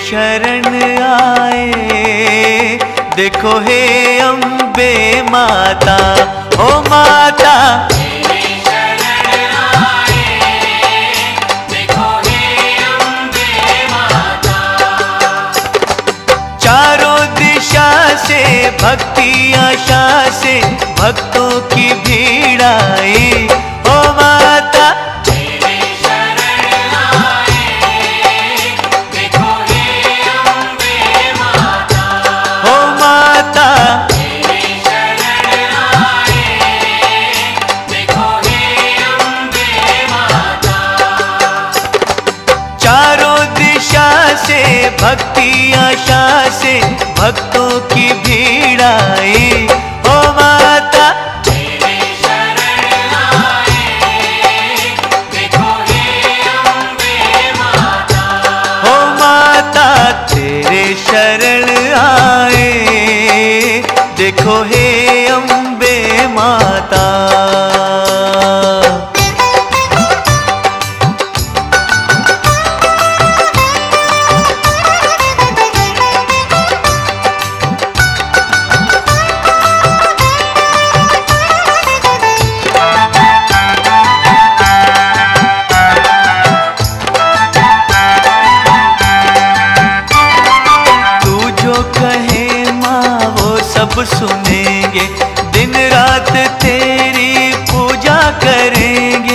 शरण आए। देखो हे अम्बे माता, ओ माता तेरे शरण आए। देखो हे अम्बे माता। चारों दिशा से भक्ति आशा से भक्तों की भीड़ आई। ओ माता तेरे शरण आए। देखो हे अम्बे माता। ओ माता तेरे शरण आए। देखो हे अम्बे माता। चारों दिशा से भक्ति आशा से भक्तों की भीड़ आई। ओ माता तेरे शरण आए। देखो हे अम्बे माता। ओ माता तेरे शरण आए। देखो हे अम्बे माता। सब सुनेंगे, दिन रात तेरी पूजा करेंगे।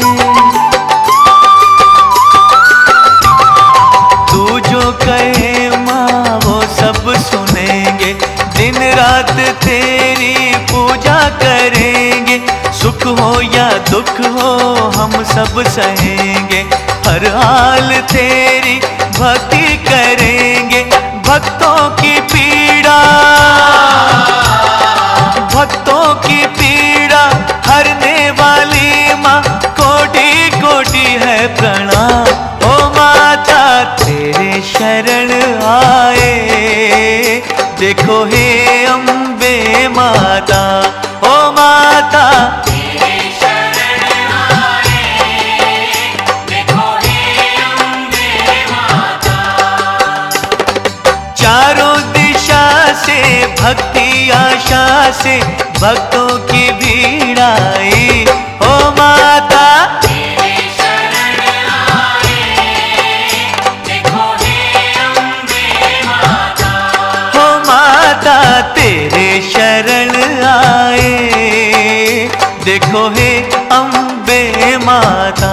तू जो कहे माँ वो सब सुनेंगे, दिन रात तेरी पूजा करेंगे। सुख हो या दुख हो हम सब सहेंगे, हर हाल तेरी भक्ति करेंगे। भक्तों की पीड़ा, भक्तों की पीड़ा हरने वाली माँ, कोटि कोटि है प्रणाम। ओ माता तेरे शरण आए। देखो हे अम्बे माता, ओ माता तेरे शरण आए। देखो हे अम्बे माता। चारों दिशा से भक्ति आशा से भक्तों की भीड़ आई। ओ माता तेरे शरण आए। देखो हे अम्बे माता। ओ माता तेरे शरण आए। देखो हे अम्बे माता।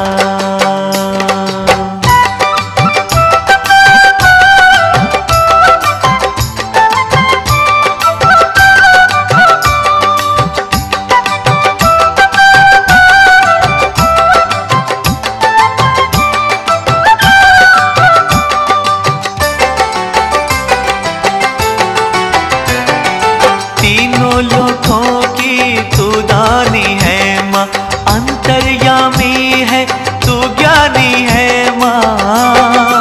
तीनों लोकों की तू दानी है माँ, अंतर्यामी है तू ज्ञानी है माँ।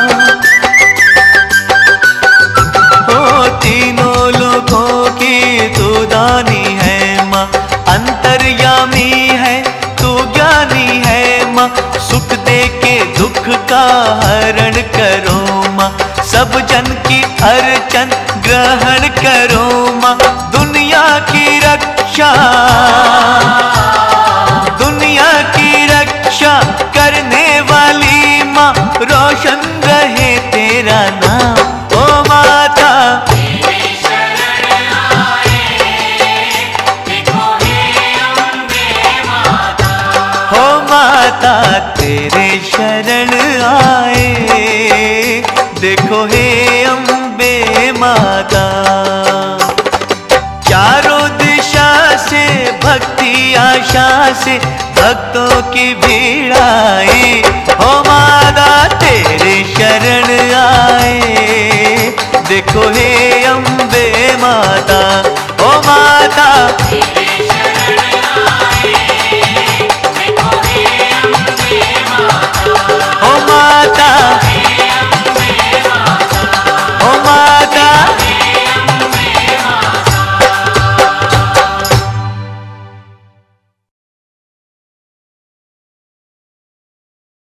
ओ तीनों लोकों की तू दानी है माँ, अंतर्यामी है तू ज्ञानी है माँ। सुख दे के दुख का हरण करो माँ, सब जन की अर्चन ग्रहण करो माँ। दुनिया की रक्षा, दुनिया की रक्षा करने वाली माँ, रोशन रहे तेरा नाम। ओ माता तेरे शरण आए। देखो हे अम्बे माता। हो माता तेरे शरण आए। देखो हे अम्बे माता। चारों दिशा से भक्ति आशा से भक्तों की भीड़ आई। हो माता तेरे शरण आए। देखो हे